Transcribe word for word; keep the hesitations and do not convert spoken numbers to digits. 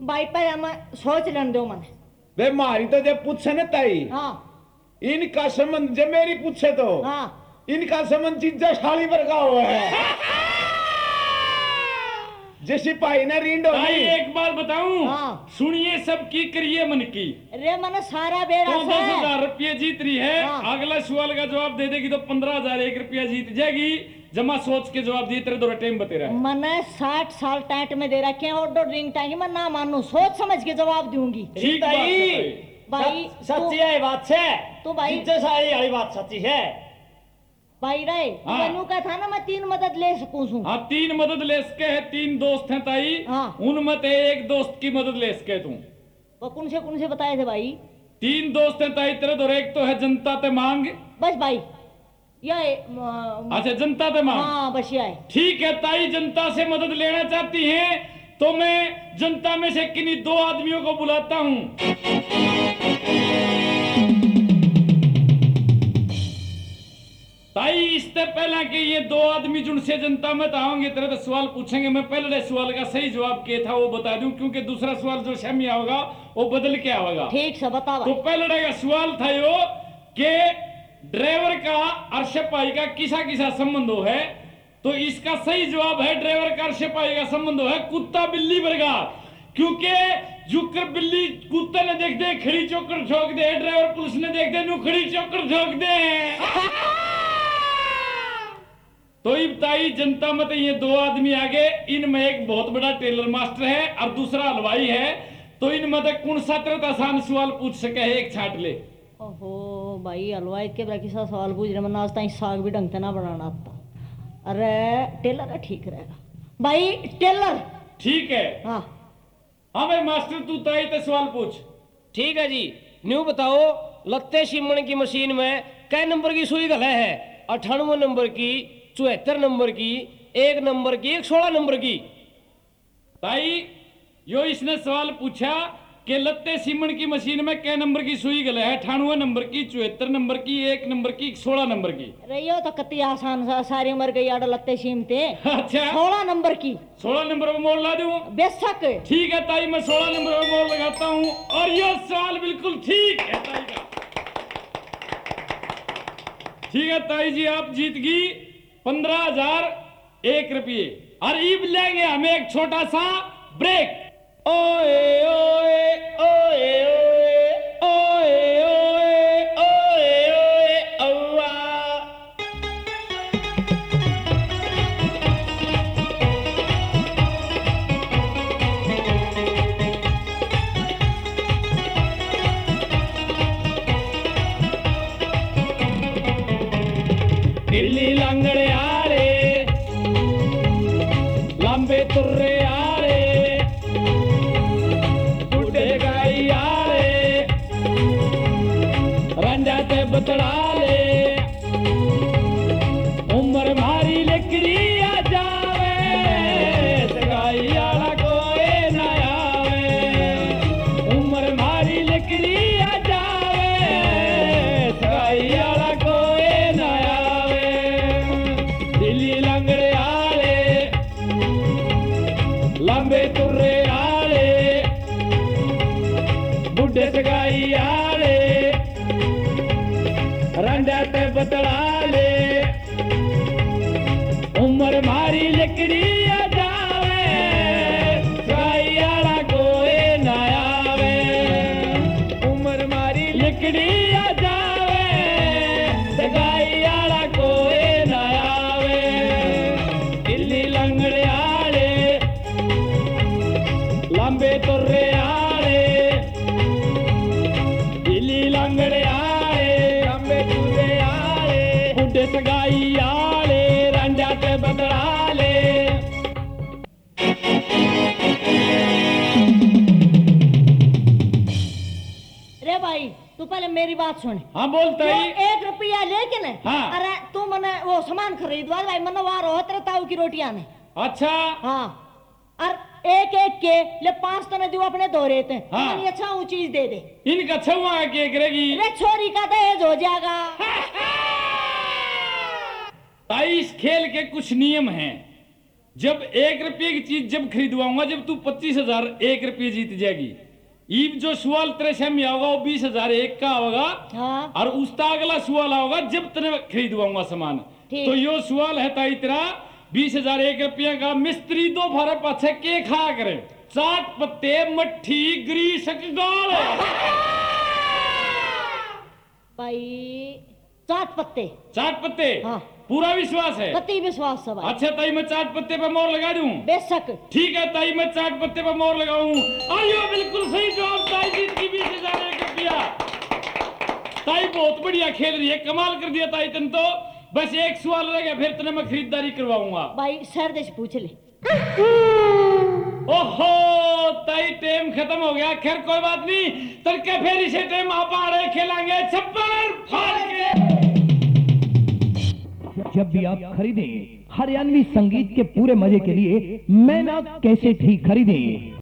भाई पर हम सोच लेने दो मन वे मारी तो जब पूछे न ताई हाँ इनका संबंध जब मेरी पूछे तो हाँ इनका संबंध चीजा शाली पर का हुआ है जैसी पाई ना रींडो भाई नहीं एक बात बताऊं हाँ। सुनिए सबकी करिए मन की रे मन सारा बेड़ा तो से दस हजार रुपये जीत रही है हाँ। अगला सवाल का जवाब दे देगी तो पंद्रह हजार एक रुपया जीत जाएगी जमा सोच के जवाब दिए तेरे दो टाइम बते रहा है मैंने साठ साल टैंट में दे रखे हैं और दो ड्रिंक टाइम मैं ना मानू सोच समझ के जवाब दूंगी ठीक बात है भाई। भाई सच्ची तू- है बात है तू भाई जिज्जे सारी वाली बात सच्ची है भाई रे हाँ। मैनू का था ना मैं तीन मदद ले सकूं छू हाँ तीन मदद ले सके है तीन दोस्त हैं ताई हाँ। उनमें ते एक दोस्त की मदद ले सके तू वो कौन से कौन से बताए थे भाई तीन दोस्त हैं ताई तेरे दो एक तो है जनता ते मांग बस भाई ये अ, अच्छा जनता ते मांग हाँ बस ये है ठीक है ताई जनता से मदद लेना चाहती हैं तो मैं जनता में से किन्हीं दो आदमियों को बुलाता हूं ताई इससे पहले कि ये दो आदमी जिनसे जनता में आएंगे तेरे तो सवाल पूछेंगे मैं पहले सवाल का सही जवाब क्या था वो बता दूं क्योंकि दूसरा सवाल जो शमी होगा वो बदल के आएगा ठीक से बता तो भाई पहले का सवाल था यो कि ड्राइवर का और सिपाही का किसा किसा संबंध हो है तो इसका सही जवाब है ड्राइवर का और सिपाही का संबंध हो है कुत्ता बिल्ली वर्गा क्योंकि जुकर बिल्ली कुत्ते ने देख दे खड़ी चौकर ठोक दे ड्राइवर पुलिस ने देख दे नु खड़ी चौकर ठोक दे तो ये बताई जनता में तो ये दो आदमी आगे इनमें एक बहुत बड़ा टेलर मास्टर है और दूसरा हलवाई है तो इनमें तो कौन सा तरह आसान सवाल पूछ सके है एक छाट ले ओहो भाई हलवाई के बाकी सा सवाल पूछ रहे मैं आज तक साग भी ढंग से ना बनाना आता अरे टेलर है ठीक रहेगा भाई टेलर ठीक है हाँ हाँ भाई मास्टर तू ताई तो सवाल पूछ ठीक है जी न्यू बताओ लत्ते सिमण की मशीन में कै नंबर की सुई गला है अठानवे नंबर की चौहत्तर नंबर की एक नंबर की एक सोलह नंबर की भाई यो इसने सवाल पूछा कि लत्ते सीमन की मशीन में कै नंबर की सुई गला है अठानवे नंबर की चौहत्तर नंबर की एक नंबर की सोलह नंबर की अरे यो तो कति आसान सा सारी उम्र गई आड़ लत्ते सीमते अच्छा सोलह नंबर की सोलह नंबर पर मोड़ ला दूं बेशक ठीक है ताई मैं सोलह नंबर पर मोड़ लगाता हूं और ये सवाल बिल्कुल ठीक है ताई का ठीक है ताई जी आप जीत गई पंद्रह हजार एक रुपये और ईब लेंगे हमें एक छोटा सा ब्रेक ओए ओए ओए ओए ओए ओए ओए ओए औआ दिल्ली लंगड़े आले लंबे तुर्रे आले बुढ़े गाई आले रंजा ते बतड़ाले उम्र मारी लिकड़ी आ जावे सगाई आला कोई ना आवे उम्र मारी लिकड़ी आ जावे सगाई आला कोई ना आवे दिल्ली लंगड़े आले लंबे तुर्रे आले बुढ़े सगाई आले रंडा ते बतड़ाले उम्र मारी लिकड़ी आ जावे सगाई आला कोई ना आवे उम्र मारी लिकड़ी आ जावे सगाई आला कोई ना आवे दिल्ली लंगड़े आले लंबे तुर्रे आले दिल्ली लंगड़े आले लंबे तुर्रे आले बुढ़े सगाई आले रंजा ते बदलाले रे भाई तू पहले मेरी बात सुन हाँ बोलता यो ही एक रुपया लेके ने हाँ। अरे तू मने वो सामान खरीदवा भाई मने वार हो तेरे ताऊ की रोटियां ने अच्छा हाँ और एक एक के ले पांच तने दो अपने दो रहते हैं हाँ। मने अच्छा वो चीज दे दे इनका छुआ के करेगी रे छोरी का दहेज हो जाएगा ताई इस खेल के कुछ नियम हैं जब एक रुपये की चीज जब खरीदवाऊंगा जब तू पच्चीस हजार एक रुपये जीत जाएगी। ईब जो सवाल तेरे सामने होगा वो बीस हजार एक का होगा। हाँ और उसका अगला सवाल होगा जब तेरे खरीदवाऊंगा सामान। ठीक। तो यो सवाल है ताई तेरा बीस हजार एक रुपया का मिस्त्री दो फारे पाछे के खा करे चाट पत्ते मट्ठी ग्रीस गाल भाई चाट पत्ते चाट पत्ते हाँ। पूरा विश्वास है। कति विश्वास है भाई। अच्छा ताई मैं चाट पत्ते पे मोहर लगा दूं। बेशक ठीक है ताई मैं चाट पत्ते पे मोहर लगाऊं। आइयो बिल्कुल सही जवाब ताई जीत की बीस हजार एक रुपया। ताई बहुत बढ़िया खेल रही है कमाल कर दिया ताई तन तो। बस एक सवाल रह गया फिर तेने मैं खरीदारी करवाऊंगा। भाई सर देश पूछ ले। ओहो ताई टाइम खत्म हो गया। खैर कोई बात नहीं तड़के फिर इसे टाइम आप आ रहे खेलेंगे छप्पर फाड़ के। जब भी आप खरीदें हरियाणवी संगीत के पूरे मजे के लिए मैना कैसेट ही खरीदें।